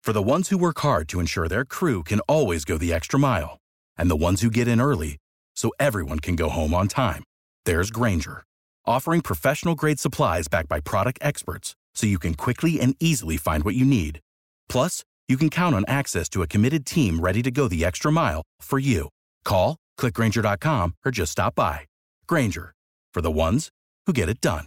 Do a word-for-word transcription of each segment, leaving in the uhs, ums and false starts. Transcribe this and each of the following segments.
For the ones who work hard to ensure their crew can always go the extra mile, and the ones who get in early so everyone can go home on time, there's Grainger, offering professional-grade supplies backed by product experts so you can quickly and easily find what you need. Plus, you can count on access to a committed team ready to go the extra mile for you. Call, click Grainger dot com, or just stop by. Grainger, for the ones who get it done.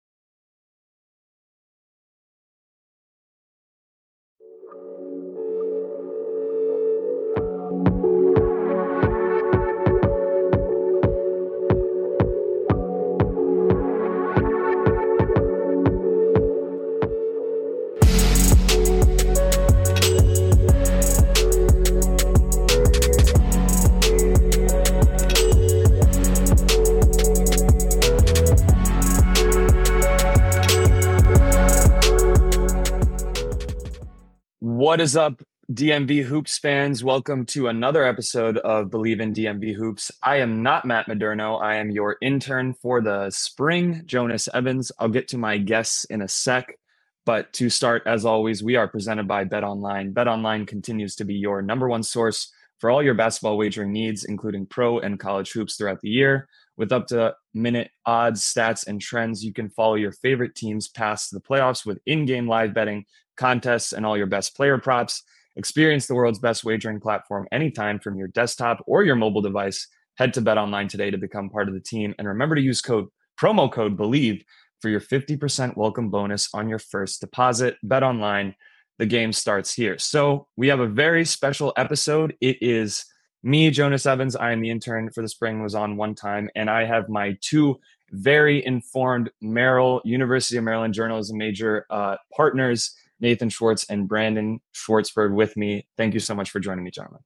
What is up, D M V Hoops fans? Welcome to another episode of Believe in D M V Hoops. I am not Matt Moderno. I am your intern for the spring, Jonas Evans. I'll get to my guests in a sec. But to start, as always, we are presented by BetOnline. BetOnline continues to be your number one source for all your basketball wagering needs, including pro and college hoops throughout the year. With up to minute odds, stats, and trends, you can follow your favorite teams past the playoffs with in-game live betting, contests, and all your best player props. Experience the world's best wagering platform anytime from your desktop or your mobile device. Head to BetOnline today to become part of the team. And remember to use code promo code BELIEVE for your fifty percent welcome bonus on your first deposit. BetOnline, the game starts here. So we have a very special episode. It is me, Jonas Evans. I am the intern for the spring, was on one time, and I have my two very informed Merrill, University of Maryland journalism major uh, partners, Nathan Schwartz and Brandon Schwartzberg, with me. Thank you so much for joining me, gentlemen.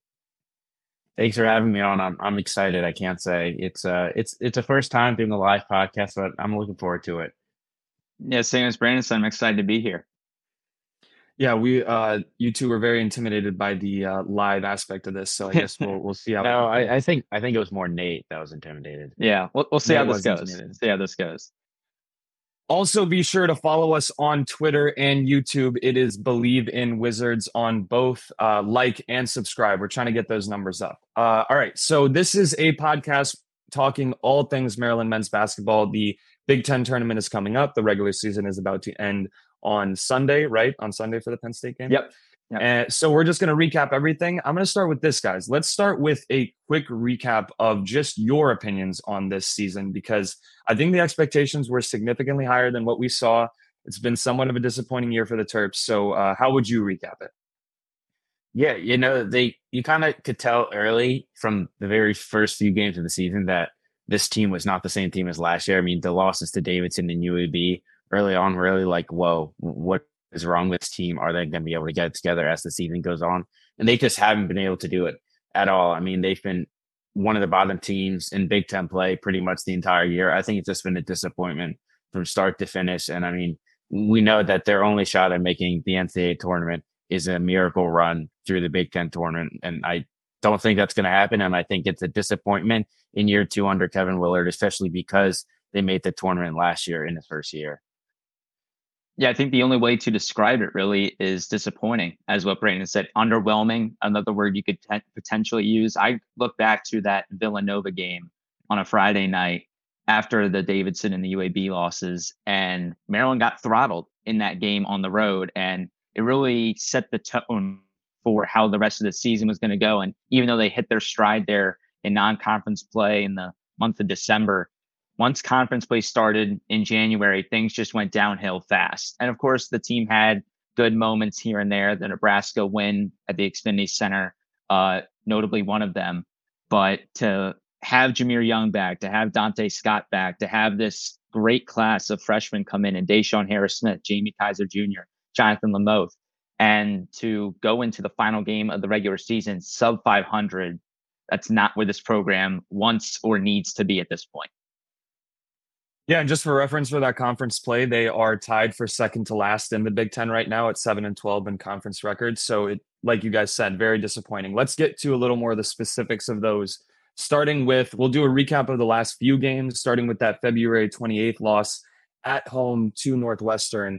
Thanks for having me on. I'm I'm excited. I can't say it's uh it's it's a first time doing a live podcast, but I'm looking forward to it. Yeah, same as Brandon said, I'm excited to be here. Yeah, we uh you two were very intimidated by the uh, live aspect of this, so I guess we'll we'll see how. no, I, I think I think it was more Nate that was intimidated. Yeah, we'll we'll see Nate how this goes. Intimidated. See how this goes. Also, be sure to follow us on Twitter and YouTube. It is Believe in Wizards on both. Uh, like and subscribe. We're trying to get those numbers up. Uh, all right. So this is a podcast talking all things Maryland men's basketball. The Big Ten tournament is coming up. The regular season is about to end on Sunday, right? On Sunday for the Penn State game? Yep. Yep. And so we're just going to recap everything. I'm going to start with this, guys. Let's start with a quick recap of just your opinions on this season, because I think the expectations were significantly higher than what we saw. It's been somewhat of a disappointing year for the Terps. So uh, how would you recap it? Yeah, you know, they you kind of could tell early from the very first few games of the season that this team was not the same team as last year. I mean, the losses to Davidson and U A B early on, really like, whoa, what is wrong with this team? Are they going to be able to get it together as the season goes on? And they just haven't been able to do it at all. I mean, they've been one of the bottom teams in Big Ten play pretty much the entire year. I think it's just been a disappointment from start to finish. And I mean, we know that their only shot at making the N C double A tournament is a miracle run through the Big Ten tournament. And I don't think that's going to happen. And I think it's a disappointment in year two under Kevin Willard, especially because they made the tournament last year in the first year. Yeah, I think the only way to describe it really is disappointing, as what Brandon said. Underwhelming, another word you could t- potentially use. I look back to that Villanova game on a Friday night after the Davidson and the U A B losses, and Maryland got throttled in that game on the road, and it really set the tone for how the rest of the season was going to go. And even though they hit their stride there in non-conference play in the month of December, once conference play started in January, things just went downhill fast. And of course, the team had good moments here and there. The Nebraska win at the Xfinity Center, uh, notably one of them. But to have Jameer Young back, to have Dante Scott back, to have this great class of freshmen come in, and Deshaun Harris-Smith, Jamie Kaiser Junior, Jonathan Lamoth, and to go into the final game of the regular season sub five hundred, that's not where this program wants or needs to be at this point. Yeah, and just for reference for that conference play, they are tied for second to last in the Big Ten right now at seven and twelve in conference records. So it, like you guys said, very disappointing. Let's get to a little more of the specifics of those. Starting with, we'll do a recap of the last few games, starting with that February twenty-eighth loss at home to Northwestern.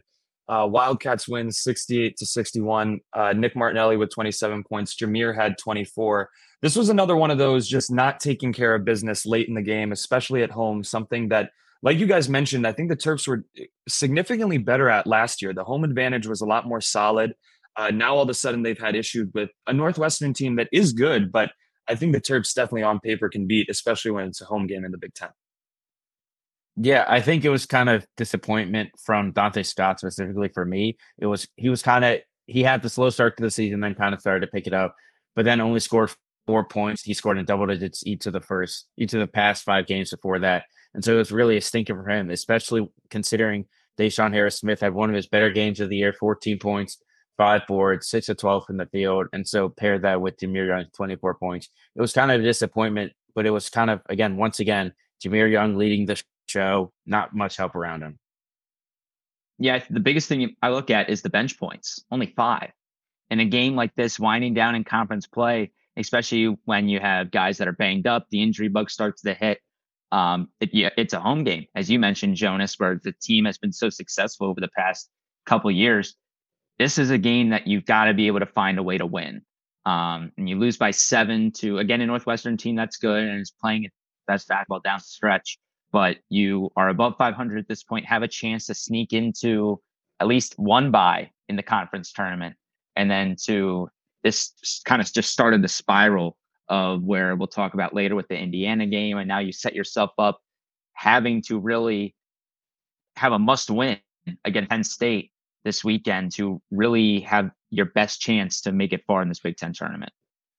Uh, Wildcats win sixty-eight to sixty-one. Uh, Nick Martinelli with twenty-seven points. Jameer had twenty-four. This was another one of those just not taking care of business late in the game, especially at home, something that, like you guys mentioned, I think the Terps were significantly better at last year. The home advantage was a lot more solid. Uh, now all of a sudden they've had issues with a Northwestern team that is good, but I think the Terps definitely on paper can beat, especially when it's a home game in the Big Ten. Yeah, I think it was kind of disappointment from Dante Scott specifically for me. It was he was kind of he had the slow start to the season, then kind of started to pick it up, but then only scored four points. He scored in double digits each of the first each of the past five games before that, and so it was really a stinker for him, especially considering Deshaun Harris Smith had one of his better games of the year, fourteen points, five boards, six of twelve from the field, and so paired that with Jahmir Young's twenty-four points. It was kind of a disappointment, but it was kind of again once again Jahmir Young leading the show, not much help around him. Yeah, the biggest thing I look at is the bench points, only five. In a game like this, winding down in conference play, especially when you have guys that are banged up, the injury bug starts to hit. Um, it, yeah, it's a home game, as you mentioned, Jonas, where the team has been so successful over the past couple of years. This is a game that you've got to be able to find a way to win. Um, and you lose by seven to, again, a Northwestern team that's good and is playing its best basketball down the stretch. But you are above five hundred at this point, have a chance to sneak into at least one bye in the conference tournament. And then to this kind of just started the spiral of where we'll talk about later with the Indiana game. And now you set yourself up having to really have a must win against Penn State this weekend to really have your best chance to make it far in this Big Ten tournament.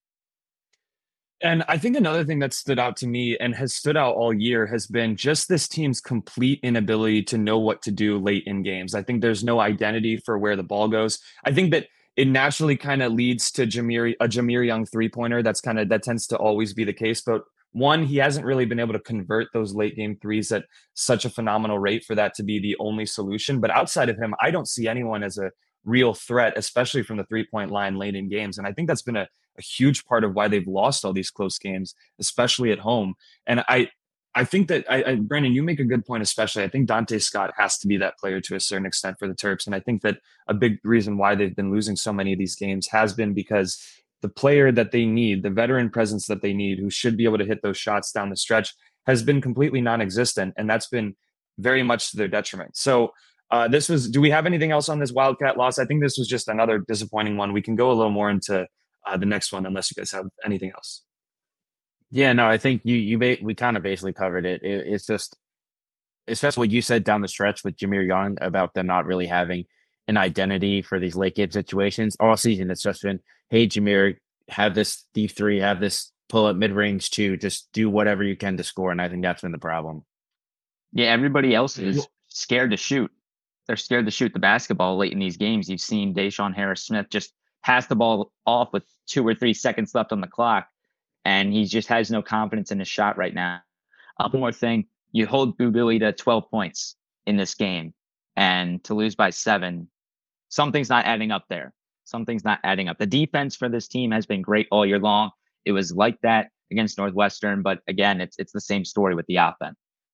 And I think another thing that stood out to me and has stood out all year has been just this team's complete inability to know what to do late in games. I think there's no identity for where the ball goes. I think that it naturally kind of leads to Jahmir, a Jahmir Young three-pointer. That's kind of, that tends to always be the case. But one, he hasn't really been able to convert those late game threes at such a phenomenal rate for that to be the only solution. But outside of him, I don't see anyone as a real threat, especially from the three-point line late in games. And I think that's been a, a huge part of why they've lost all these close games, especially at home. And I, I think that, I, I, Brandon, you make a good point, especially. I think Dante Scott has to be that player to a certain extent for the Terps. And I think that a big reason why they've been losing so many of these games has been because the player that they need, the veteran presence that they need, who should be able to hit those shots down the stretch, has been completely non-existent. And that's been very much to their detriment. So uh, this was, do we have anything else on this Wildcat loss? I think this was just another disappointing one. We can go a little more into uh, the next one, unless you guys have anything else. Yeah, no, I think you you ba- we kind of basically covered it. it. It's just, especially what you said down the stretch with Jahmir Young about them not really having an identity for these late game situations all season. It's just been, hey, Jahmir, have this deep three, have this pull up mid range too. Just do whatever you can to score, and I think that's been the problem. Yeah, everybody else is scared to shoot. They're scared to shoot the basketball late in these games. You've seen Deshaun Harris Smith just pass the ball off with two or three seconds left on the clock, and he just has no confidence in his shot right now. Uh, one more thing, you hold Bouboui to twelve points in this game, and to lose by seven, something's not adding up there. Something's not adding up. The defense for this team has been great all year long. It was like that against Northwestern, but again, it's it's the same story with the offense.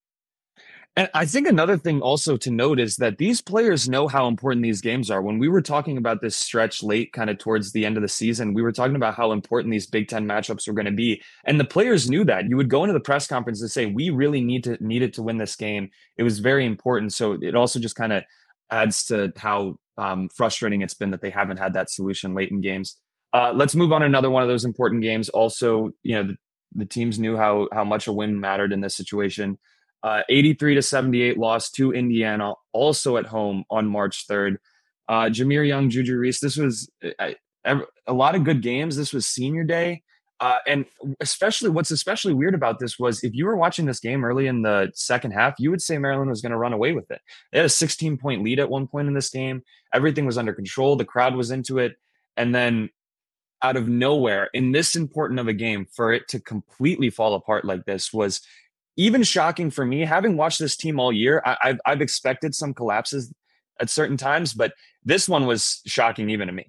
And I think another thing also to note is that these players know how important these games are. When we were talking about this stretch late, kind of towards the end of the season, we were talking about how important these Big Ten matchups were going to be. And the players knew that. You would go into the press conference and say, we really need to needed to win this game. It was very important. So it also just kind of adds to how um, frustrating it's been that they haven't had that solution late in games. Uh, let's move on to another one of those important games. Also, you know, the, the teams knew how how much a win mattered in this situation. Uh, eighty-three to seventy-eight loss to Indiana, also at home on March third. Uh, Jahmir Young, Juju Reese, this was a, a lot of good games. This was senior day. Uh, and especially what's especially weird about this was if you were watching this game early in the second half, you would say Maryland was going to run away with it. They had a sixteen point lead at one point in this game. Everything was under control. The crowd was into it. And then out of nowhere, in this important of a game, for it to completely fall apart like this was even shocking for me. Having watched this team all year, I, I've, I've expected some collapses at certain times, but this one was shocking even to me.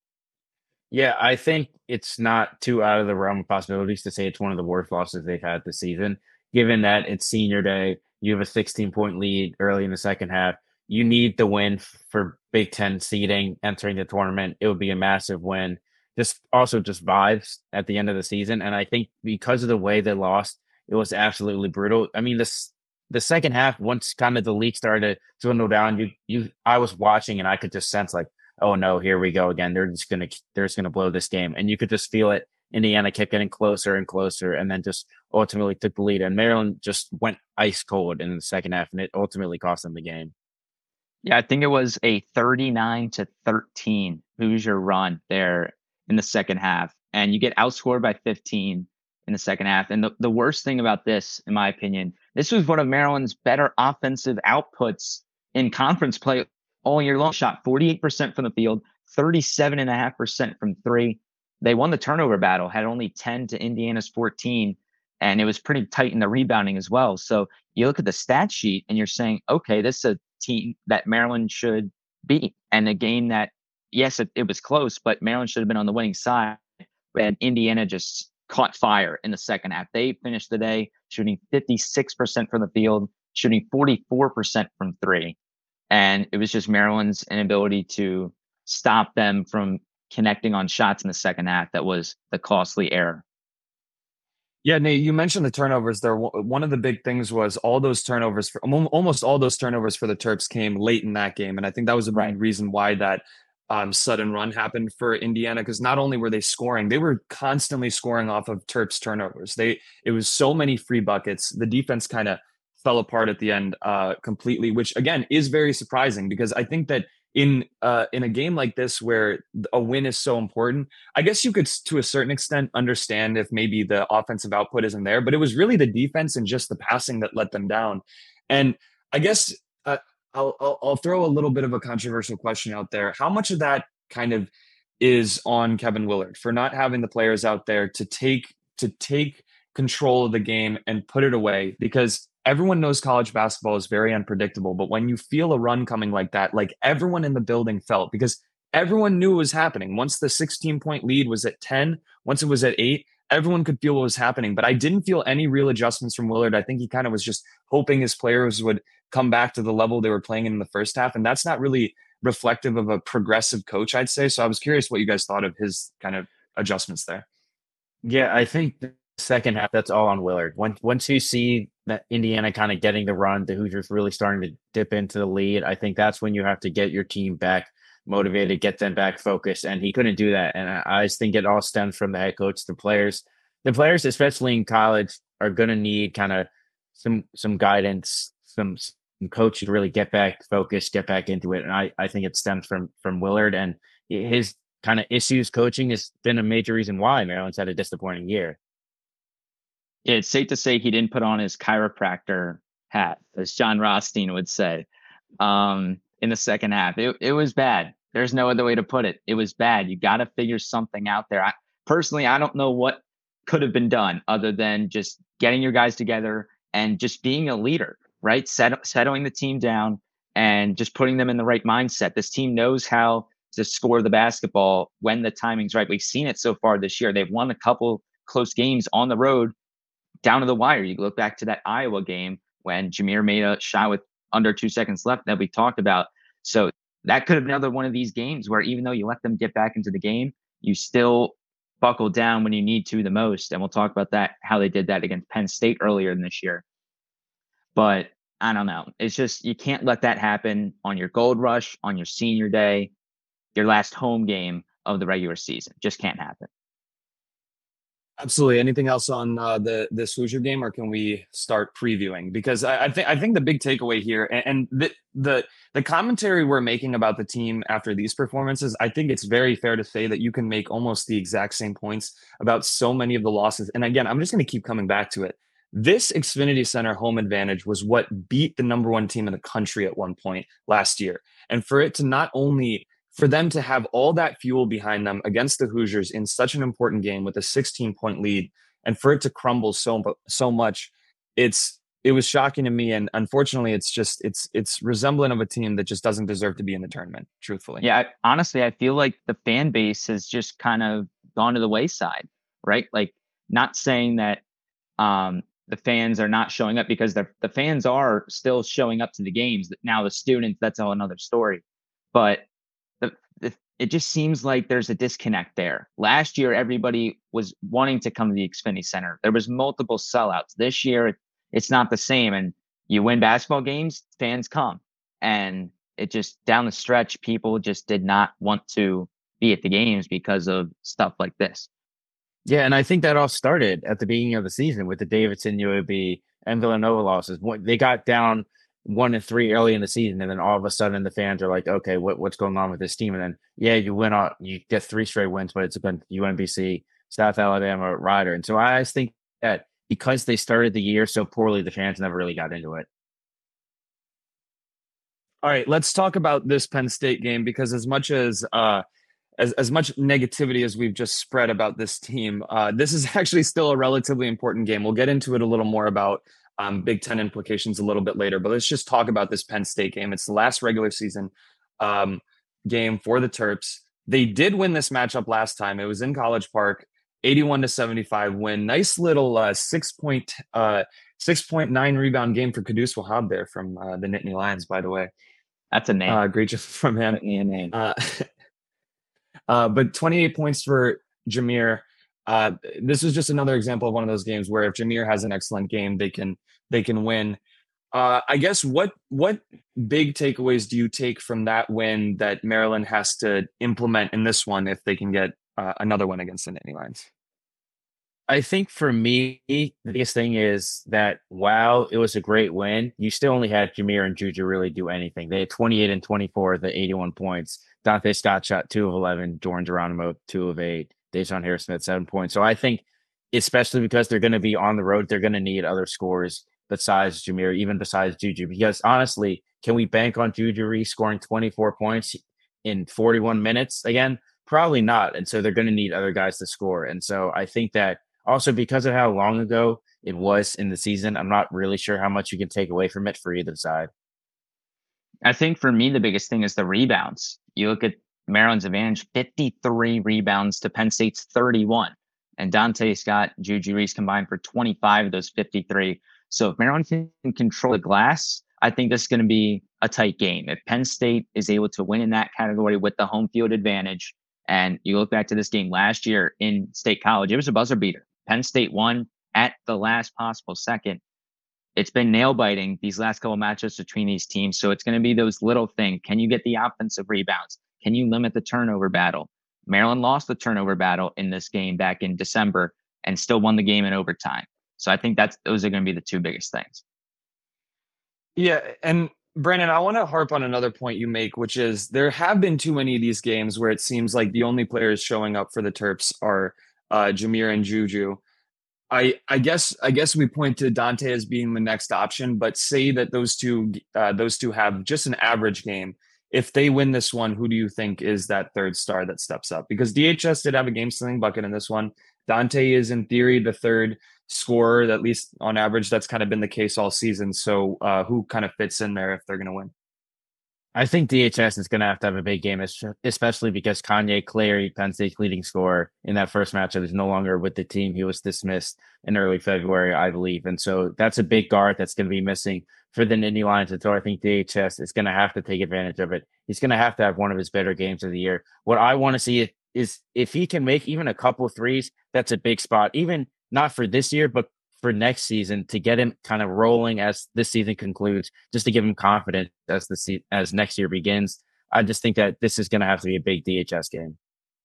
Yeah, I think it's not too out of the realm of possibilities to say it's one of the worst losses they've had this season, given that it's senior day. You have a sixteen point lead early in the second half. you need the win for Big Ten seeding entering the tournament. It would be a massive win. Just also just vibes at the end of the season. And I think because of the way they lost, it was absolutely brutal. I mean, this the second half, once kind of the league started to dwindle down, you you I was watching and I could just sense like, oh no, here we go again. They're just gonna they're just gonna blow this game. And you could just feel it. Indiana kept getting closer and closer and then just ultimately took the lead. And Maryland just went ice cold in the second half, and it ultimately cost them the game. Yeah, I think it was a thirty-nine to thirteen Hoosier run there in the second half. And you get outscored by fifteen in the second half. And the, the worst thing about this, in my opinion, this was one of Maryland's better offensive outputs in conference play all year long. Shot forty-eight percent from the field, thirty-seven point five percent from three. They won the turnover battle, had only ten to Indiana's fourteen, and it was pretty tight in the rebounding as well. So you look at the stat sheet and you're saying, okay, this is a team that Maryland should beat. And a game that, yes, it, it was close, but Maryland should have been on the winning side. And Indiana just caught fire in the second half. They finished the day shooting fifty-six percent from the field, shooting forty-four percent from three. And it was just Maryland's inability to stop them from connecting on shots in the second half that was the costly error. Yeah, Nate, you mentioned the turnovers there. One of the big things was all those turnovers, for, almost all those turnovers for the Terps came late in that game. And I think that was a big right. reason why that um, sudden run happened for Indiana, because not only were they scoring, they were constantly scoring off of Terps turnovers. They It was so many free buckets. The defense kind of fell apart at the end uh, completely, which again is very surprising, because I think that in uh, in a game like this where a win is so important, I guess you could, to a certain extent, understand if maybe the offensive output isn't there, but it was really the defense and just the passing that let them down. And I guess uh, I'll, I'll I'll throw a little bit of a controversial question out there. How much of that kind of is on Kevin Willard for not having the players out there to take to take control of the game and put it away? Because everyone knows college basketball is very unpredictable, but when you feel a run coming like that, like everyone in the building felt, because everyone knew it was happening. Once the sixteen point lead was at ten, once it was at eight, everyone could feel what was happening. But I didn't feel any real adjustments from Willard. I think he kind of was just hoping his players would come back to the level they were playing in the first half. And that's not really reflective of a progressive coach, I'd say. So I was curious what you guys thought of his kind of adjustments there. Yeah, I think the second half, that's all on Willard. Once once you see that Indiana kind of getting the run, the Hoosiers really starting to dip into the lead, I think that's when you have to get your team back motivated, get them back focused. And he couldn't do that. And I, I just think it all stems from the head coach. The players, the players, especially in college, are going to need kind of some some guidance, some, some coach to really get back focused, get back into it. And I, I think it stems from from Willard, and his kind of issues coaching has been a major reason why Maryland's had a disappointing year. Yeah, it's safe to say he didn't put on his chiropractor hat, as John Rothstein would say, um, in the second half. It it was bad. There's no other way to put it. It was bad. You got to figure something out there. I, personally, I don't know what could have been done other than just getting your guys together and just being a leader, right? Set, settling the team down and just putting them in the right mindset. This team knows how to score the basketball when the timing's right. We've seen it so far this year. They've won a couple close games on the road down to the wire. You look back to that Iowa game when Jameer made a shot with under two seconds left that we talked about. So that could have been another one of these games where even though you let them get back into the game, you still buckle down when you need to the most. And we'll talk about that, how they did that against Penn State earlier in this year. But I don't know. It's just, you can't let that happen on your gold rush, on your senior day, your last home game of the regular season. Just can't happen. Absolutely. Anything else on uh, the this Hoosier game, or can we start previewing? Because I, I think I think the big takeaway here, and, and the, the the commentary we're making about the team after these performances, I think it's very fair to say that you can make almost the exact same points about so many of the losses. And again, I'm just going to keep coming back to it. This Xfinity Center home advantage was what beat the number one team in the country at one point last year, and for it to not only for them to have all that fuel behind them against the Hoosiers in such an important game with a sixteen point lead, and for it to crumble so so much, it's it was shocking to me. And unfortunately, it's just it's it's resemblant of a team that just doesn't deserve to be in the tournament, truthfully. Yeah, I, honestly, I feel like the fan base has just kind of gone to the wayside, right? Like, not saying that um, the fans are not showing up because the the fans are still showing up to the games. Now the students, that's all another story. But the, the it just seems like there's a disconnect there. Last year, everybody was wanting to come to the Xfinity Center. There was multiple sellouts. This year, it's not the same. And you win basketball games, fans come. And it just down the stretch, people just did not want to be at the games because of stuff like this. Yeah, and I think that all started at the beginning of the season with the Davidson, U A B, and Villanova losses. They got down one and three early in the season, and then all of a sudden the fans are like, "Okay, what, what's going on with this team?" And then, yeah, you win on, you get three straight wins, but it's against U M B C, South Alabama, Rider, and so I just think that because they started the year so poorly, the fans never really got into it. All right, let's talk about this Penn State game, because as much as uh, as as much negativity as we've just spread about this team, uh, this is actually still a relatively important game. We'll get into it a little more about um, Big Ten implications a little bit later, but let's just talk about this Penn State game. It's the last regular season um, game for the Terps. They did win this matchup last time. It was in College Park, eighty-one to seventy-five win. Nice little uh, six point uh, six point nine rebound game for Qudus Wahab there from uh, the Nittany Lions, by the way. That's a name. Uh, great job from him. A name. Uh, uh, but twenty-eight points for Jameer. Uh, this was just another example of one of those games where if Jameer has an excellent game, they can they can win. Uh, I guess what what big takeaways do you take from that win that Maryland has to implement in this one if they can get uh, another one against the Nittany Lions? I think for me, the biggest thing is that while it was a great win, you still only had Jameer and Juju really do anything. They had twenty-eight and twenty-four, the eighty-one points. Dante Scott shot two of eleven, Jordan Geronimo two of eight, Dejon Harris-Smith seven points. So I think, especially because they're going to be on the road, they're going to need other scores besides Jameer, even besides Juju. Because honestly, can we bank on Juju scoring twenty-four points in forty-one minutes again? Probably not. And so they're going to need other guys to score. And so I think that also because of how long ago it was in the season, I'm not really sure how much you can take away from it for either side. I think for me, the biggest thing is the rebounds. You look at Maryland's advantage, fifty-three rebounds to Penn State's thirty-one. And Dante Scott, Juju Reese combined for twenty-five of those fifty-three. So if Maryland can control the glass, I think this is going to be a tight game. If Penn State is able to win in that category with the home field advantage, and you look back to this game last year in State College, it was a buzzer beater. Penn State won at the last possible second. It's been nail biting these last couple matchups between these teams. So it's going to be those little things. Can you get the offensive rebounds? Can you limit the turnover battle? Maryland lost the turnover battle in this game back in December and still won the game in overtime. So I think that's those are going to be the two biggest things. Yeah. And Brandon, I want to harp on another point you make, which is there have been too many of these games where it seems like the only players showing up for the Terps are uh, Jameer and Juju. I, I guess I guess we point to Dante as being the next option, but say that those two uh, those two have just an average game. If they win this one, who do you think is that third star that steps up? Because D H S did have a game-stealing bucket in this one. Dante is, in theory, the third scorer, at least on average. That's kind of been the case all season. So uh, who kind of fits in there if they're going to win? I think D H S is going to have to have a big game, especially because Kanye Clary, Penn State's leading scorer in that first matchup, is no longer with the team. He was dismissed in early February, I believe. And so that's a big guard that's going to be missing for the Nittany Lions. And so I think D H S is going to have to take advantage of it. He's going to have to have one of his better games of the year. What I want to see is if he can make even a couple of threes, that's a big spot, even not for this year, but for next season, to get him kind of rolling as this season concludes, just to give him confidence as the se- as next year begins. I just think that this is going to have to be a big D H S game.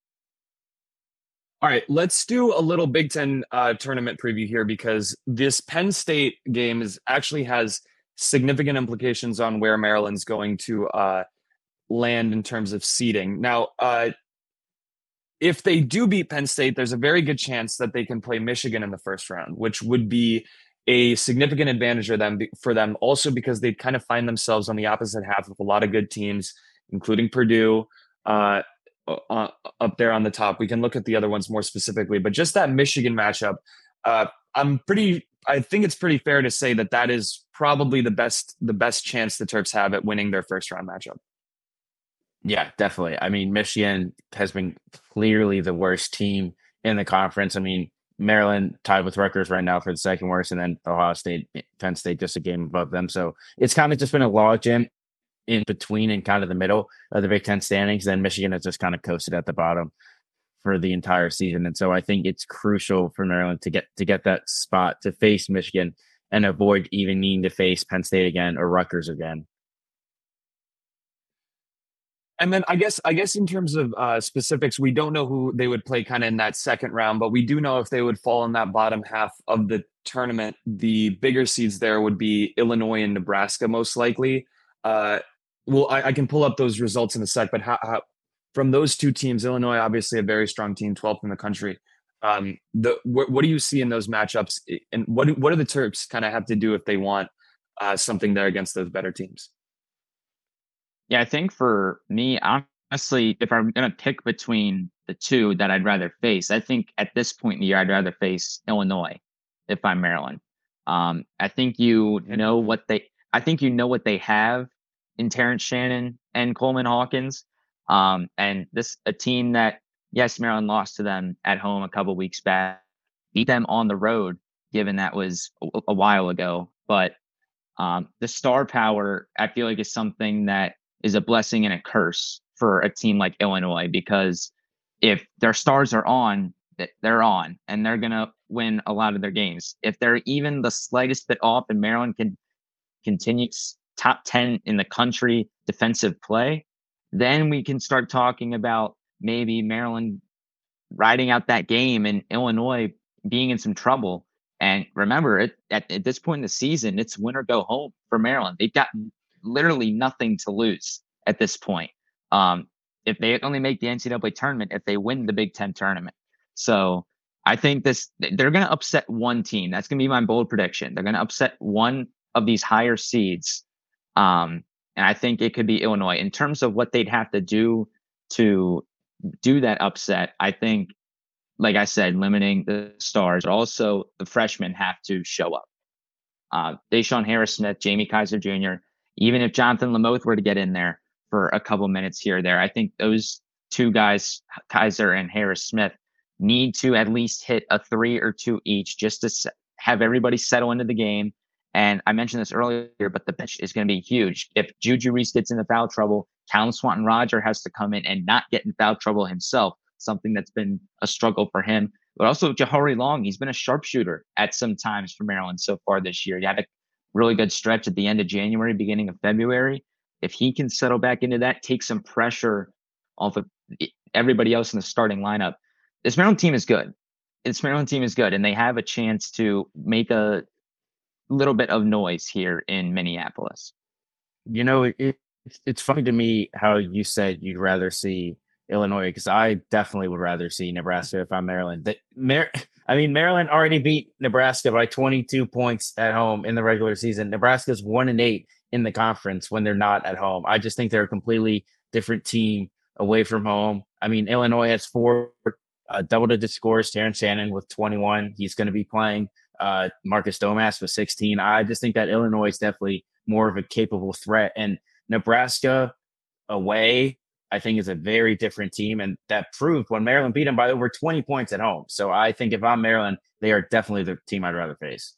All right, let's do a little Big Ten uh, tournament preview here, because this Penn State game is actually has significant implications on where Maryland's going to uh, land in terms of seeding. Now, uh, if they do beat Penn State, there's a very good chance that they can play Michigan in the first round, which would be a significant advantage for them, for them also because they kind of find themselves on the opposite half of a lot of good teams, including Purdue uh, uh, up there on the top. We can look at the other ones more specifically, but just that Michigan matchup, uh, I'm pretty, I think it's pretty fair to say that that is probably the best, the best chance the Terps have at winning their first round matchup. Yeah, definitely. I mean, Michigan has been clearly the worst team in the conference. I mean, Maryland tied with Rutgers right now for the second worst, and then Ohio State, Penn State just a game above them. So it's kind of just been a logjam in between and kind of the middle of the Big Ten standings. Then Michigan has just kind of coasted at the bottom for the entire season. And so I think it's crucial for Maryland to get to get that spot to face Michigan and avoid even needing to face Penn State again or Rutgers again. And then I guess I guess in terms of uh, specifics, we don't know who they would play kind of in that second round, but we do know if they would fall in that bottom half of the tournament, the bigger seeds there would be Illinois and Nebraska most likely. Uh, well, I, I can pull up those results in a sec, but how, how, from those two teams, Illinois obviously a very strong team, twelfth in the country. Um, the wh- what do you see in those matchups, and what do, what do the Terps kind of have to do if they want uh, something there against those better teams? Yeah, I think for me, honestly, if I'm going to pick between the two that I'd rather face, I think at this point in the year, I'd rather face Illinois if I'm Maryland. Um, I think you know what they, I think you know what they have in Terrence Shannon and Coleman Hawkins. Um, and this, a team that, yes, Maryland lost to them at home a couple weeks back, beat them on the road, given that was a, a while ago. But um, the star power, I feel like, is something that is a blessing and a curse for a team like Illinois, because if their stars are on, they're on, and they're going to win a lot of their games. If they're even the slightest bit off and Maryland can continue top ten in the country defensive play, then we can start talking about maybe Maryland riding out that game and Illinois being in some trouble. And remember, it, at, at this point in the season, it's win or go home for Maryland. They've got literally nothing to lose at this point. Um, if they only make the N C double A tournament, if they win the Big Ten tournament. So I think this, they're going to upset one team. That's going to be my bold prediction. They're going to upset one of these higher seeds. Um, and I think it could be Illinois. In terms of what they'd have to do to do that upset, I think, like I said, limiting the stars, but also the freshmen have to show up. Uh, Deshaun Harris-Smith, Jamie Kaiser Junior, even if Jonathan Lamoth were to get in there for a couple minutes here or there, I think those two guys, Kaiser and Harris-Smith, need to at least hit a three or two each just to have everybody settle into the game. And I mentioned this earlier, but the bench is going to be huge. If Juju Reese gets into foul trouble, Callum Swanton-Roger has to come in and not get in foul trouble himself, something that's been a struggle for him. But also Jahari Long, he's been a sharpshooter at some times for Maryland so far this year. He had a really good stretch at the end of January, beginning of February. If he can settle back into that, take some pressure off of everybody else in the starting lineup, this Maryland team is good. This Maryland team is good, and they have a chance to make a little bit of noise here in Minneapolis. You know, it, it's funny to me how you said you'd rather see Illinois, because I definitely would rather see Nebraska if I'm Maryland. That Mar- I mean, Maryland already beat Nebraska by twenty-two points at home in the regular season. Nebraska's one and eight in the conference when they're not at home. I just think they're a completely different team away from home. I mean, Illinois has four uh, double-digit scores. Terrence Shannon with twenty-one. He's going to be playing. Uh, Marcus Domask with sixteen. I just think that Illinois is definitely more of a capable threat. And Nebraska away, I think, is a very different team. And that proved when Maryland beat them by over twenty points at home. So I think if I'm Maryland, they are definitely the team I'd rather face.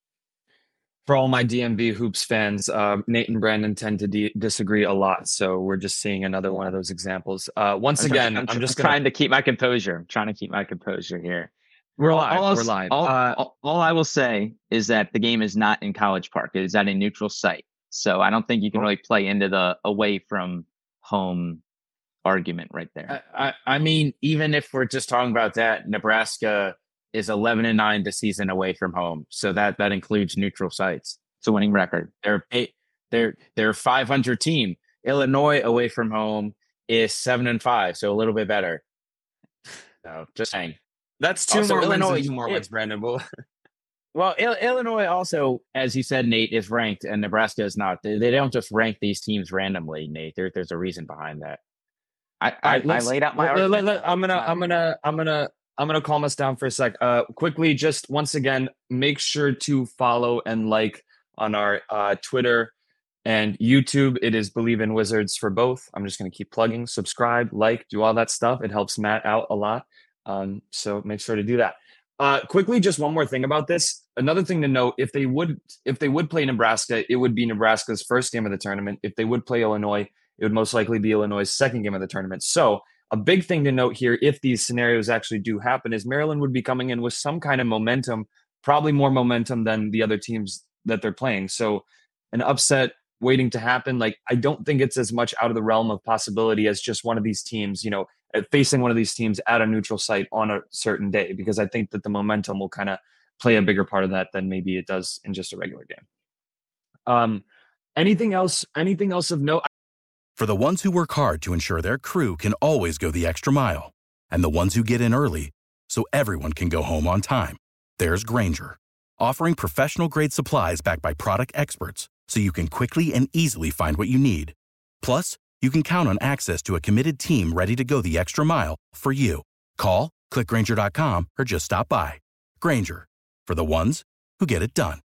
For all my D M V Hoops fans, uh, Nate and Brandon tend to de- disagree a lot. So we're just seeing another one of those examples. Uh, once I'm again, trying, I'm, I'm just trying gonna... to keep my composure. I'm trying to keep my composure here. We're live. All, all we're live. All, uh, all, all I will say is that the game is not in College Park. It is at a neutral site. So I don't think you can really play into the away from home argument right there. I, I, I mean, even if we're just talking about that, Nebraska is eleven and nine this season away from home. So that, that includes neutral sites. It's a winning record. They're they're they're a five hundred team. Illinois away from home is seven and five, so a little bit better. So just saying. That's two Also, more Illinois, wins and two more it, wins, Brandon. Well, well Il- Illinois also, as you said, Nate, is ranked, and Nebraska is not. They, they don't just rank these teams randomly, Nate. There, there's a reason behind that. I I, I laid out my. Let, let, let, I'm gonna I'm gonna I'm gonna I'm gonna calm us down for a sec. Uh, quickly, just once again, make sure to follow and like on our uh, Twitter and YouTube. It is Believe in Wizards for both. I'm just gonna keep plugging. Subscribe, like, do all that stuff. It helps Matt out a lot. Um, so make sure to do that. Uh, quickly, just one more thing about this. Another thing to note: if they would, if they would play Nebraska, it would be Nebraska's first game of the tournament. If they would play Illinois, it would most likely be Illinois' second game of the tournament. So, a big thing to note here, if these scenarios actually do happen, is Maryland would be coming in with some kind of momentum, probably more momentum than the other teams that they're playing. So, an upset waiting to happen. Like, I don't think it's as much out of the realm of possibility as just one of these teams, you know, facing one of these teams at a neutral site on a certain day, because I think that the momentum will kind of play a bigger part of that than maybe it does in just a regular game. Um, anything else, anything else of note? For the ones who work hard to ensure their crew can always go the extra mile, and the ones who get in early so everyone can go home on time, there's Grainger, offering professional-grade supplies backed by product experts so you can quickly and easily find what you need. Plus, you can count on access to a committed team ready to go the extra mile for you. Call, click Grainger dot com, or just stop by. Grainger, for the ones who get it done.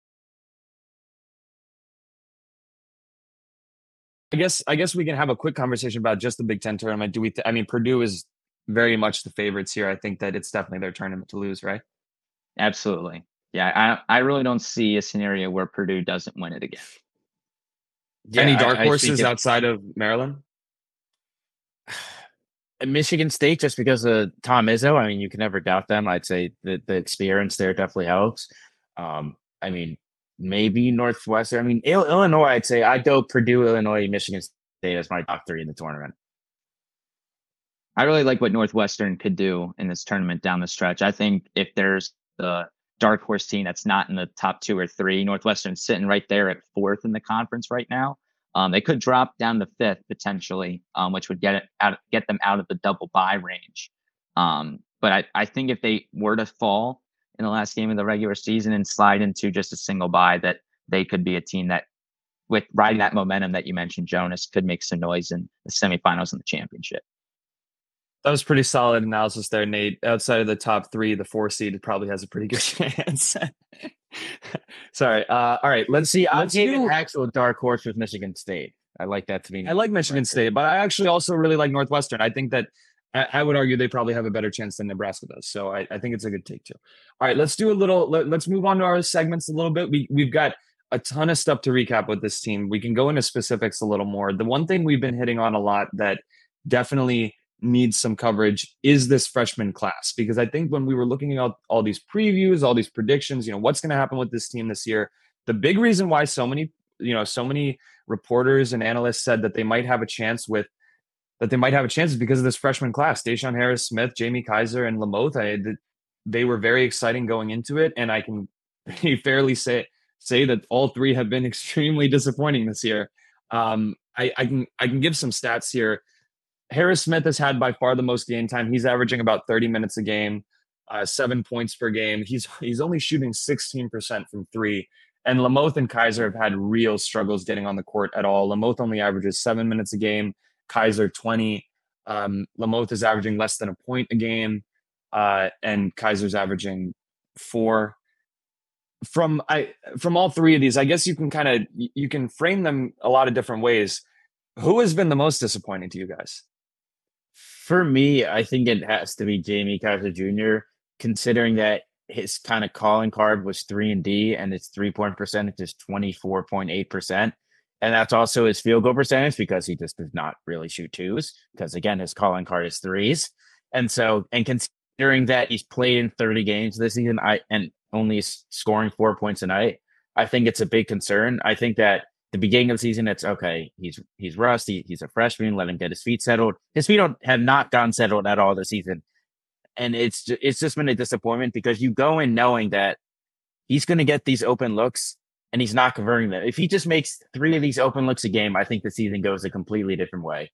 I guess I guess we can have a quick conversation about just the Big Ten tournament. Do we? Th- I mean, Purdue is very much the favorites here. I think that it's definitely their tournament to lose, right? Absolutely. Yeah, I I really don't see a scenario where Purdue doesn't win it again. Yeah, Any dark I- I horses think it- outside of Maryland? Michigan State, just because of Tom Izzo. I mean, you can never doubt them. I'd say that the experience there definitely helps. Um, I mean, maybe Northwestern. I mean, Il- Illinois, I'd say I'd go Purdue, Illinois, Michigan State as my top three in the tournament. I really like what Northwestern could do in this tournament down the stretch. I think if there's the dark horse team that's not in the top two or three, Northwestern's sitting right there at fourth in the conference right now. Um, they could drop down to fifth potentially, um, which would get it out, get them out of the double bye range. Um, but I, I think if they were to fall in the last game of the regular season and slide into just a single bye, that they could be a team that, with riding that momentum that you mentioned, Jonas, could make some noise in the semifinals and the championship. That was pretty solid analysis there, Nate. Outside of the top three, the four seed probably has a pretty good chance. Sorry. Uh, all right. Let's See, I'll let's give do- an actual dark horse with Michigan State. I like that to be. I like Michigan State, but I actually also really like Northwestern. I think that I, I would argue they probably have a better chance than Nebraska does. So I, I think it's a good take too. All right, let's do a little. Let, let's move on to our segments a little bit. We we've got a ton of stuff to recap with this team. We can go into specifics a little more. The one thing we've been hitting on a lot that definitely needs some coverage is this freshman class, because I think when we were looking at all, all these previews, all these predictions, you know, what's going to happen with this team this year, the big reason why so many, you know, so many reporters and analysts said that they might have a chance with that they might have a chance is because of this freshman class. Deshaun Harris Smith, Jamie Kaiser, and Lamoth. I, they were very exciting going into it, and I can pretty fairly say say that all three have been extremely disappointing this year. Um, I, I can I can give some stats here. Harris Smith has had by far the most game time. He's averaging about thirty minutes a game, uh, seven points per game. He's he's only shooting sixteen percent from three. And Lamoth and Kaiser have had real struggles getting on the court at all. Lamoth only averages seven minutes a game, Kaiser twenty. Um, Lamoth is averaging less than a point a game, uh, and Kaiser's averaging four. From I from all three of these, I guess you can kind of you can frame them a lot of different ways. Who has been the most disappointing to you guys? For me, I think it has to be Jamie Kaiser Junior, considering that his kind of calling card was three and D, and his three point percentage is twenty-four point eight percent. And that's also his field goal percentage, because he just does not really shoot twos, because again, his calling card is threes. And so, and considering that he's played in thirty games this season, I and only scoring four points a night, I think it's a big concern. I think that the beginning of the season, it's okay. He's he's rusty. He's a freshman. Let him get his feet settled. His feet don't, have not gotten settled at all this season, and it's just, it's just been a disappointment, because you go in knowing that he's going to get these open looks, and he's not converting them. If he just makes three of these open looks a game, I think the season goes a completely different way.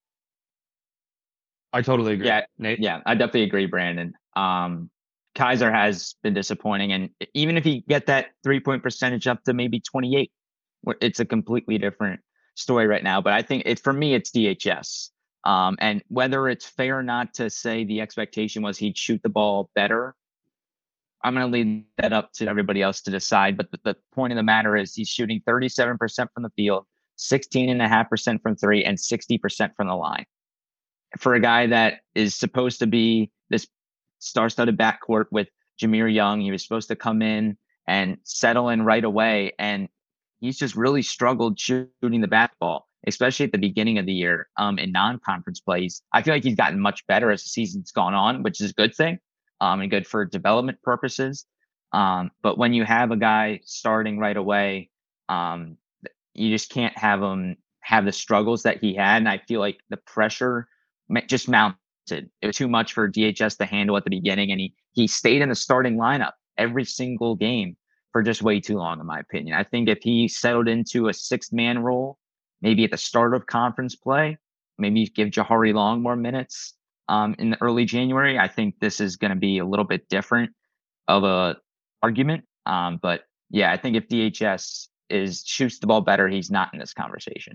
I totally agree. Yeah, Nate? Yeah, I definitely agree, Brandon. Um, Kaiser has been disappointing, and even if he get that three point percentage up to maybe twenty-eight, it's a completely different story right now. But I think it for me, it's D H S. Um, and whether it's fair or not to say the expectation was he'd shoot the ball better, I'm going to leave that up to everybody else to decide. But the, the point of the matter is he's shooting thirty-seven percent from the field, sixteen point five percent from three, and sixty percent from the line. For a guy that is supposed to be this star-studded backcourt with Jahmir Young. He was supposed to come in and settle in right away. And he's just really struggled shooting the basketball, especially at the beginning of the year um, in non-conference plays. I feel like he's gotten much better as the season's gone on, which is a good thing um, and good for development purposes. Um, but when you have a guy starting right away, um, you just can't have him have the struggles that he had. And I feel like the pressure just mounted. It was too much for D H S to handle at the beginning. And he, he stayed in the starting lineup every single game for just way too long, in my opinion. I think if he settled into a sixth man role, maybe at the start of conference play, maybe give Jahari Long more minutes um, in the early January, I think this is going to be a little bit different of a argument. Um, but yeah, I think if D H S is shoots the ball better, he's not in this conversation.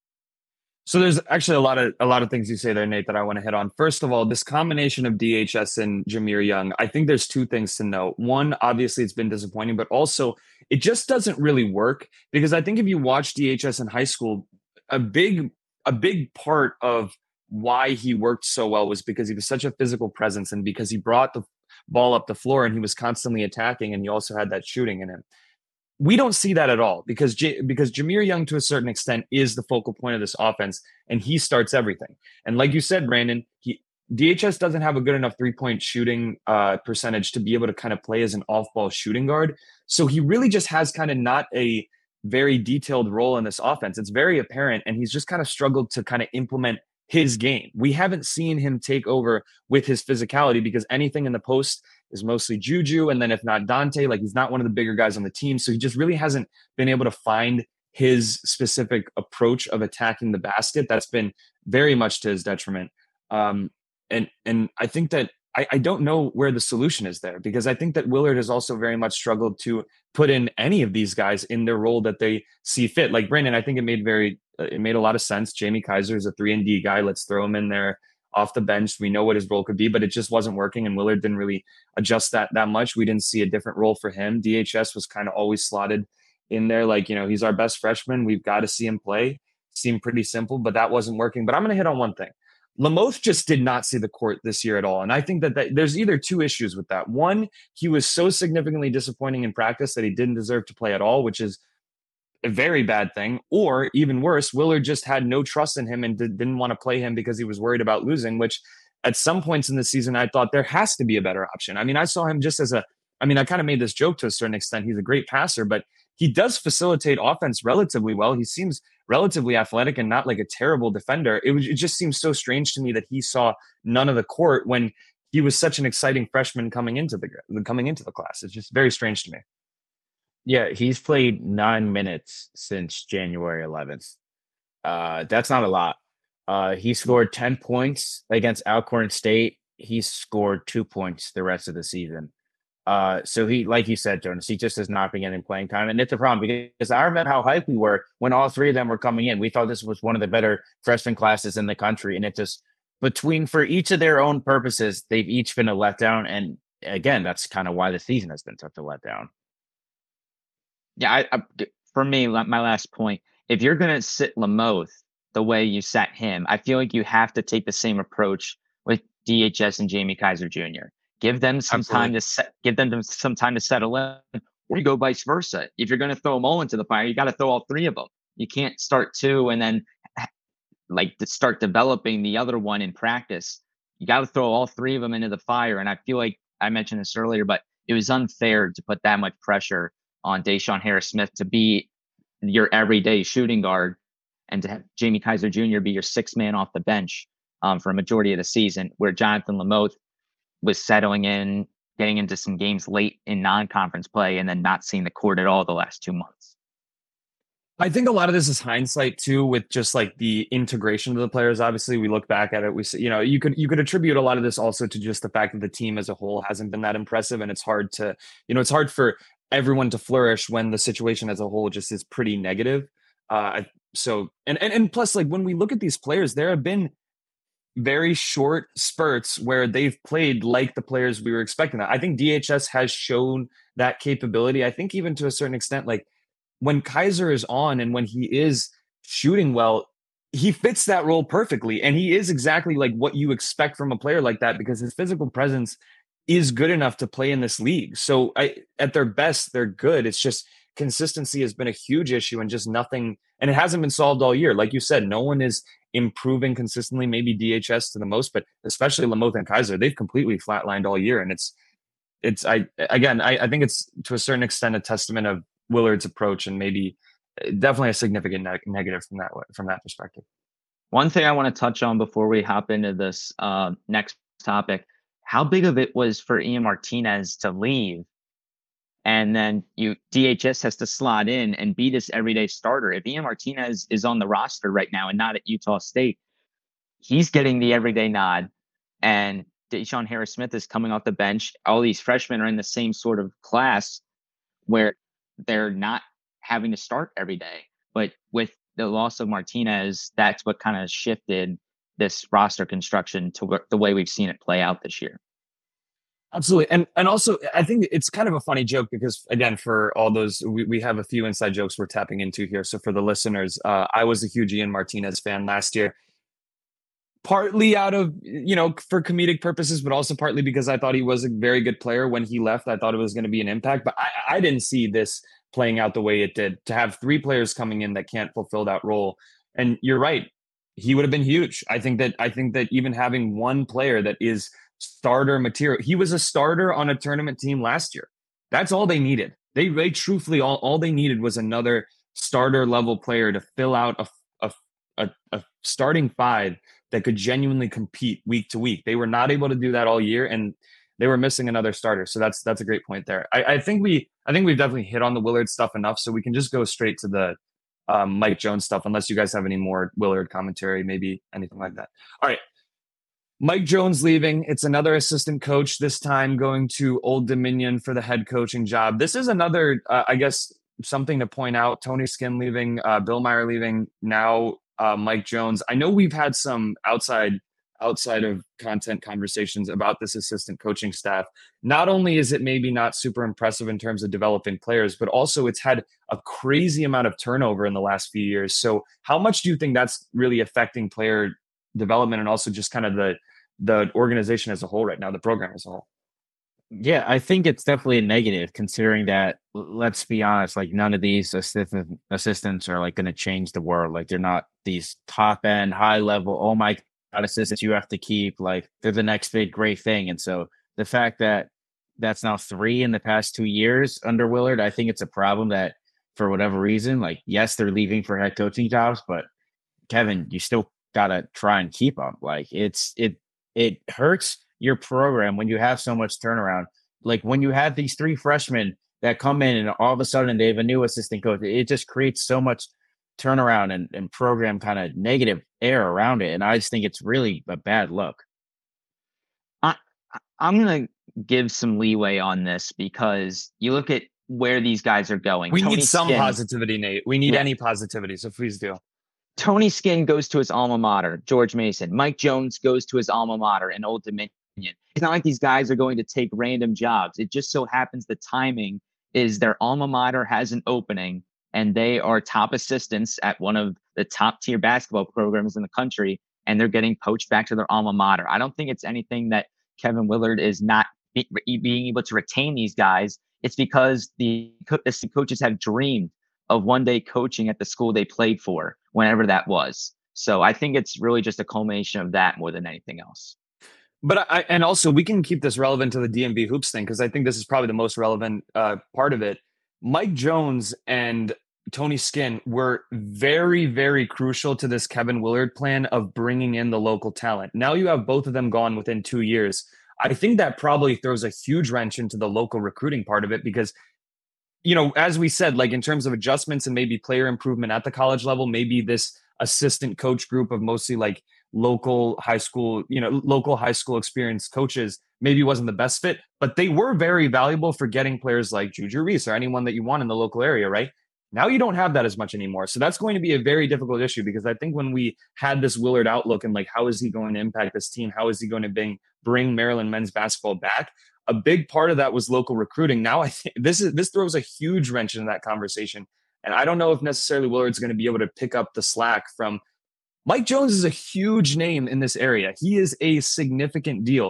So there's actually a lot of a lot of things you say there, Nate, that I want to hit on. First of all, this combination of D H S and Jahmir Young, I think there's two things to note. One, obviously it's been disappointing, but also it just doesn't really work, because I think if you watch D H S in high school, a big a big part of why he worked so well was because he was such a physical presence, and because he brought the ball up the floor and he was constantly attacking, and he also had that shooting in him. We don't see that at all, because J- because Jahmir Young, to a certain extent, is the focal point of this offense, and he starts everything. And like you said, Brandon, he, D H S doesn't have a good enough three-point shooting uh, percentage to be able to kind of play as an off-ball shooting guard. So he really just has kind of not a very detailed role in this offense. It's very apparent, and he's just kind of struggled to kind of implement his game. We haven't seen him take over with his physicality, because anything in the post is mostly Juju, and then if not Dante, like he's not one of the bigger guys on the team. So he just really hasn't been able to find his specific approach of attacking the basket. That's been very much to his detriment. Um, and and I think that I, I don't know where the solution is there, because I think that Willard has also very much struggled to put in any of these guys in their role that they see fit. Like Brandon, I think it made very it made a lot of sense. Jamie Kaiser is a three and D guy. Let's throw him in there off the bench. We know what his role could be, but it just wasn't working, and Willard didn't really adjust that that much. We didn't see a different role for him. D H S was kind of always slotted in there, like, you know, he's our best freshman. We've got to see him play. Seemed pretty simple, but that wasn't working. But I'm going to hit on one thing. Lamoth just did not see the court this year at all. And I think that, that there's either two issues with that. One, he was so significantly disappointing in practice that he didn't deserve to play at all, which is a very bad thing. Or even worse, Willard just had no trust in him and did, didn't want to play him because he was worried about losing, which at some points in the season, I thought there has to be a better option. I mean, I saw him just as a, I mean, I kind of made this joke to a certain extent. He's a great passer, but he does facilitate offense relatively well. He seems relatively athletic and not like a terrible defender. It, was, it just seems so strange to me that he saw none of the court when he was such an exciting freshman coming into the coming into the class. It's just very strange to me. Yeah, he's played nine minutes since January eleventh. Uh, that's not a lot. Uh, he scored ten points against Alcorn State. He scored two points the rest of the season. Uh, so he, like you said, Jonas, he just has not been getting playing time. And it's a problem, because I remember how hyped we were when all three of them were coming in. We thought this was one of the better freshman classes in the country. And it just, between, for each of their own purposes, they've each been a letdown. And again, that's kind of why the season has been such a letdown. Yeah, I, I, for me, my last point, if you're going to sit Lamoth the way you sat him, I feel like you have to take the same approach with D H S and Jamie Kaiser Junior Give them some Absolutely. time to set, give them some time to settle in, or you go vice versa. If you're going to throw them all into the fire, you got to throw all three of them. You can't start two and then like to start developing the other one in practice. You got to throw all three of them into the fire. And I feel like I mentioned this earlier, but it was unfair to put that much pressure on Deshaun Harris-Smith to be your everyday shooting guard and to have Jamie Kaiser Junior be your sixth man off the bench um, for a majority of the season, where Jonathan Lamoth was settling in, getting into some games late in non-conference play, and then not seeing the court at all the last two months. I think a lot of this is hindsight too, with just like the integration of the players. Obviously, we look back at it. We see, you know, you could you could attribute a lot of this also to just the fact that the team as a whole hasn't been that impressive, and it's hard to, you know, it's hard for everyone to flourish when the situation as a whole just is pretty negative. Uh, so and and and plus, like when we look at these players, there have been very short spurts where they've played like the players we were expecting. That I think D H S has shown that capability. I think even to a certain extent, like when Kaiser is on and when he is shooting well, he fits that role perfectly. And he is exactly like what you expect from a player like that, because his physical presence is good enough to play in this league. So I, at their best, they're good. It's just consistency has been a huge issue and just nothing, and it hasn't been solved all year. Like you said, no one is improving consistently, maybe D H S to the most, but especially Lamoth and Kaiser, they've completely flatlined all year. And it's, it's, I, again, I, I think it's to a certain extent a testament of Willard's approach and maybe definitely a significant ne- negative from that, from that perspective. One thing I want to touch on before we hop into this uh, next topic, how big of it was for Ian Martinez to leave, and then you D H S has to slot in and be this everyday starter. If Ian Martinez is on the roster right now and not at Utah State, he's getting the everyday nod, and Deshaun Harris-Smith is coming off the bench. All these freshmen are in the same sort of class where they're not having to start every day. But with the loss of Martinez, that's what kind of shifted this roster construction to the way we've seen it play out this year. Absolutely. And and also, I think it's kind of a funny joke because, again, for all those, we, we have a few inside jokes we're tapping into here. So for the listeners, uh, I was a huge Ian Martinez fan last year, partly out of, you know, for comedic purposes, but also partly because I thought he was a very good player. When he left, I thought it was going to be an impact, but I, I didn't see this playing out the way it did, to have three players coming in that can't fulfill that role. And you're right. He would have been huge. I think that, I think that even having one player that is starter material, he was a starter on a tournament team last year. That's all they needed. They, they truthfully, all, all they needed was another starter level player to fill out a, a, a, a starting five that could genuinely compete week to week. They were not able to do that all year, and they were missing another starter. So that's that's a great point there. I, I think we I think we've definitely hit on the Willard stuff enough, so we can just go straight to the um, Mike Jones stuff, unless you guys have any more Willard commentary, maybe anything like that. All right. Mike Jones leaving. It's another assistant coach, this time going to Old Dominion for the head coaching job. This is another, uh, I guess, something to point out. Tony Skinn leaving, uh, Bill Meyer leaving, now uh, Mike Jones. I know we've had some outside outside of content conversations about this assistant coaching staff. Not only is it maybe not super impressive in terms of developing players, but also it's had a crazy amount of turnover in the last few years. So how much do you think that's really affecting player development and also just kind of the the organization as a whole right now, the program as a whole? Yeah, I think it's definitely a negative, considering that, let's be honest, like none of these assistant assistants are like going to change the world. Like they're not these top end, high level, oh my God, assistants you have to keep. Like they're the next big great thing. And so the fact that that's now three in the past two years under Willard, I think it's a problem that for whatever reason, like, yes, they're leaving for head coaching jobs, but Kevin, you still got to try and keep them. Like it's, it, it hurts your program when you have so much turnaround. Like when you have these three freshmen that come in and all of a sudden they have a new assistant coach, it just creates so much turnaround and, and program kind of negative air around it. And I just think it's really a bad look. I, I'm going to give some leeway on this because you look at where these guys are going. We Tony need some Skinn, positivity, Nate. We need yeah. any positivity. So please do. Tony Skinn goes to his alma mater, George Mason. Mike Jones goes to his alma mater in Old Dominion. It's not like these guys are going to take random jobs. It just so happens the timing is their alma mater has an opening and they are top assistants at one of the top tier basketball programs in the country, and they're getting poached back to their alma mater. I don't think it's anything that Kevin Willard is not be, being able to retain these guys. It's because the, the coaches have dreamed of one day coaching at the school they played for, whenever that was. So I think it's really just a culmination of that more than anything else. But I, and also we can keep this relevant to the D M V hoops thing, because I think this is probably the most relevant uh, part of it. Mike Jones and Tony Skinn were very, very crucial to this Kevin Willard plan of bringing in the local talent. Now you have both of them gone within two years. I think that probably throws a huge wrench into the local recruiting part of it because, you know, as we said, like in terms of adjustments and maybe player improvement at the college level, maybe this assistant coach group of mostly like local high school, you know, local high school experienced coaches maybe wasn't the best fit, but they were very valuable for getting players like Juju Reese or anyone that you want in the local area, right? Now you don't have that as much anymore. So that's going to be a very difficult issue because I think when we had this Willard outlook and like, how is he going to impact this team? How is he going to bring, bring Maryland men's basketball back? A big part of that was local recruiting. Now I think this is, this throws a huge wrench into that conversation. And I don't know if necessarily Willard's going to be able to pick up the slack from Mike Jones is a huge name in this area. He is a significant deal.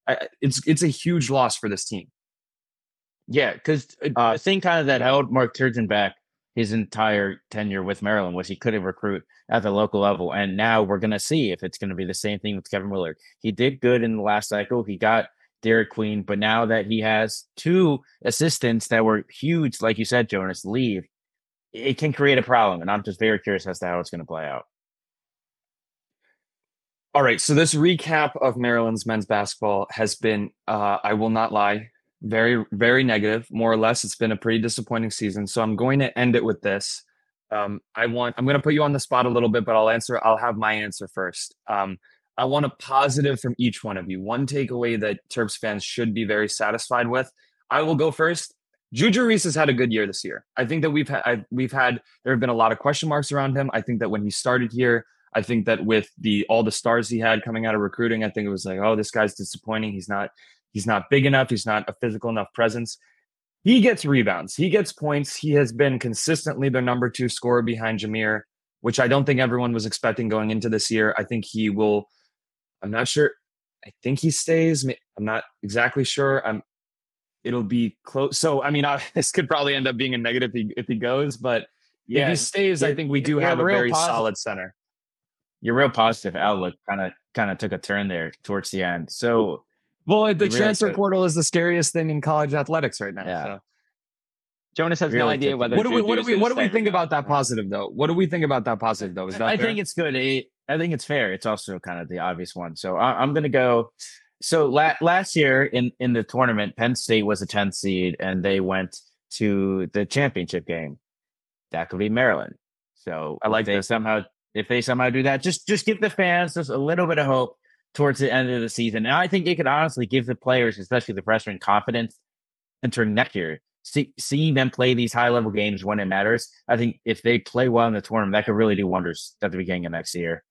I, it's it's a huge loss for this team. Yeah, because uh, the thing kind of that held Mark Turgeon back his entire tenure with Maryland was he couldn't recruit at the local level. And now we're going to see if it's going to be the same thing with Kevin Willard. He did good in the last cycle. He got Derek Queen, but now that he has two assistants that were huge, like you said, Jonas, leave, it can create a problem. And I'm just very curious as to how it's going to play out. All right. So this recap of Maryland's men's basketball has been, uh, I will not lie, very, very negative, more or less. It's been a pretty disappointing season. So I'm going to end it with this. Um, I want, I'm going to put you on the spot a little bit, but I'll answer, I'll have my answer first. Um, I want a positive from each one of you. One takeaway that Terps fans should be very satisfied with. I will go first. Juju Reese has had a good year this year. I think that we've had, we've had, there have been a lot of question marks around him. I think that when he started here, I think that with the, all the stars he had coming out of recruiting, I think it was like, oh, this guy's disappointing. He's not, He's not big enough. He's not a physical enough presence. He gets rebounds. He gets points. He has been consistently their number two scorer behind Jameer, which I don't think everyone was expecting going into this year. I think he will. I'm not sure. I think he stays. I'm not exactly sure. I'm. It'll be close. So I mean, I, this could probably end up being a negative if he, if he goes. But yeah, if he stays, I think we do have a very positive, solid center. Your real positive outlook kind of kind of took a turn there towards the end. So. Well, the transfer really portal is the scariest thing in college athletics right now. Yeah. So. Jonas has really no idea whether. What do we what do we what do we think about that positive though? What do we think about that positive though? Is that I fair? think it's good. It, I think it's fair. It's also kind of the obvious one. So I, I'm going to go. So la- last year in in the tournament, Penn State was a tenth seed, and they went to the championship game. That could be Maryland. So I like they this. somehow if they somehow do that, just just give the fans just a little bit of hope towards the end of the season. And I think it could honestly give the players, especially the freshmen, confidence entering next year. See, seeing them play these high-level games when it matters, I think if they play well in the tournament, that could really do wonders at the beginning of next year.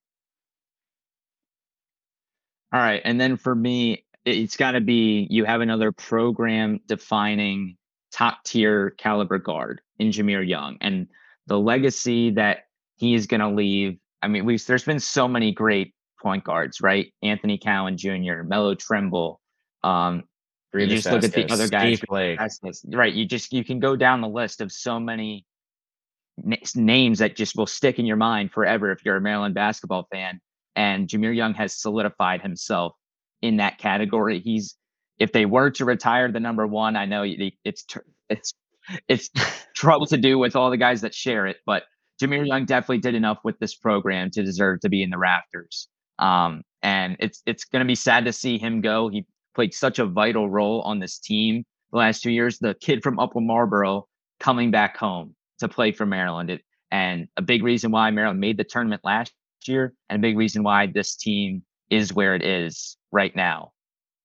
All right. And then for me, it's got to be you have another program-defining top-tier caliber guard in Jahmir Young. And the legacy that he is going to leave, I mean, we've, there's been so many great point guards, right? Anthony Cowan Junior, Melo Trimble. Um, you just look at the other guys. Right. You just you can go down the list of so many na- names that just will stick in your mind forever if you're a Maryland basketball fan. And Jahmir Young has solidified himself in that category. He's if they were to retire the number one, I know it's it's it's trouble to do with all the guys that share it, but Jahmir Young definitely did enough with this program to deserve to be in the rafters. Um, and it's it's going to be sad to see him go. He played such a vital role on this team the last two years. The kid from Upper Marlboro coming back home to play for Maryland. It, and a big reason why Maryland made the tournament last year and a big reason why this team is where it is right now.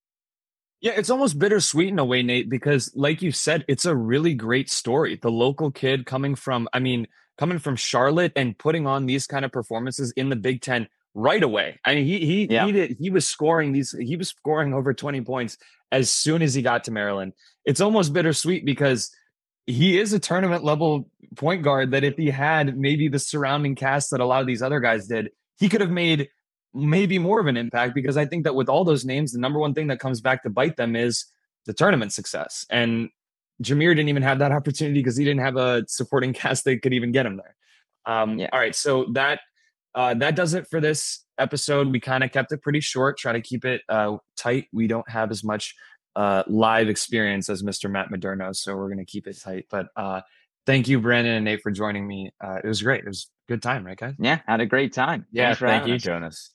Yeah, it's almost bittersweet in a way, Nate, because like you said, it's a really great story. The local kid coming from, I mean, coming from Charlotte and putting on these kind of performances in the Big Ten right away. I mean, he he yeah. he did he was scoring these he was scoring over twenty points as soon as he got to Maryland. It's almost bittersweet because he is a tournament level point guard that if he had maybe the surrounding cast that a lot of these other guys did, he could have made maybe more of an impact, because I think that with all those names, the number one thing that comes back to bite them is the tournament success. And Jahmir didn't even have that opportunity because he didn't have a supporting cast that could even get him there. Um, yeah. All right. So that, uh, that does it for this episode. We kind of kept it pretty short, try to keep it uh, tight. We don't have as much uh, live experience as Mister Matt Moderno, so we're going to keep it tight. But uh, thank you, Brandon and Nate, for joining me. Uh, it was great. It was a good time, right, guys? Yeah, had a great time. Yeah, thank you, us. Jonas.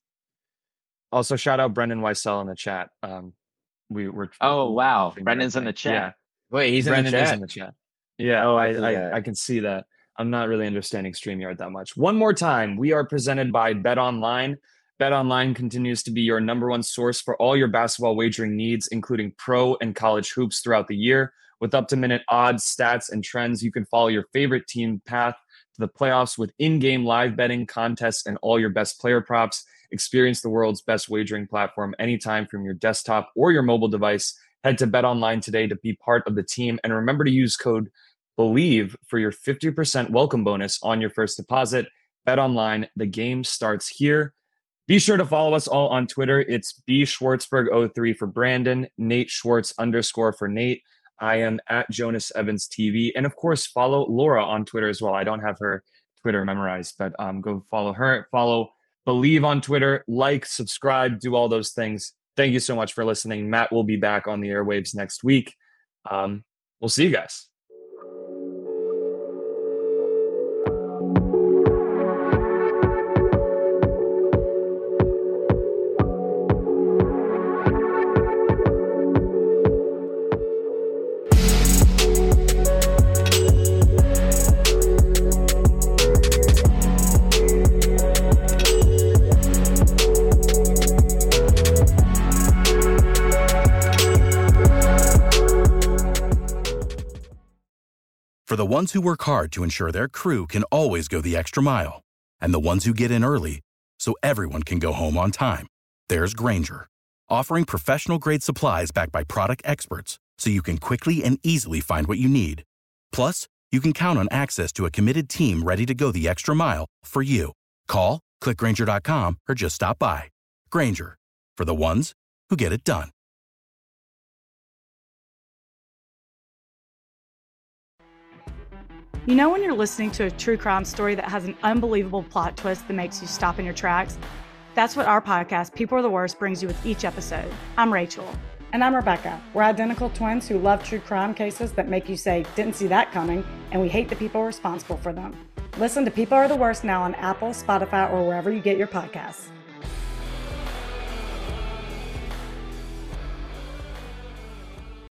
Also, shout out Brendan Weissel in the chat. Um, we were. Oh wow, Brendan's in the chat. Yeah. Wait, he's Brendan in the chat. is in the chat. Yeah, oh, I, I, I, I can see that. I'm not really understanding StreamYard that much. One more time, we are presented by BetOnline. BetOnline continues to be your number one source for all your basketball wagering needs, including pro and college hoops throughout the year. With up-to-minute odds, stats, and trends, you can follow your favorite team path to the playoffs with in-game live betting, contests, and all your best player props. Experience the world's best wagering platform anytime from your desktop or your mobile device. Head to BetOnline today to be part of the team. And remember to use code BELIEVE for your fifty percent welcome bonus on your first deposit. BetOnline, the game starts here. Be sure to follow us all on Twitter. It's B Schwartzberg oh three for Brandon, Nate Schwartz underscore for Nate. I am at Jonas Evans T V. And of course, follow Laura on Twitter as well. I don't have her Twitter memorized, but um, go follow her. Follow Believe on Twitter, like, subscribe, do all those things. Thank you so much for listening. Matt will be back on the airwaves next week. Um, we'll see you guys. For the ones who work hard to ensure their crew can always go the extra mile, and the ones who get in early so everyone can go home on time, there's Grainger, offering professional-grade supplies backed by product experts so you can quickly and easily find what you need. Plus, you can count on access to a committed team ready to go the extra mile for you. Call, click Grainger dot com, or just stop by. Grainger, for the ones who get it done. You know when you're listening to a true crime story that has an unbelievable plot twist that makes you stop in your tracks? That's what our podcast, People Are the Worst, brings you with each episode. I'm Rachel. And I'm Rebecca. We're identical twins who love true crime cases that make you say, didn't see that coming, and we hate the people responsible for them. Listen to People Are the Worst now on Apple, Spotify, or wherever you get your podcasts.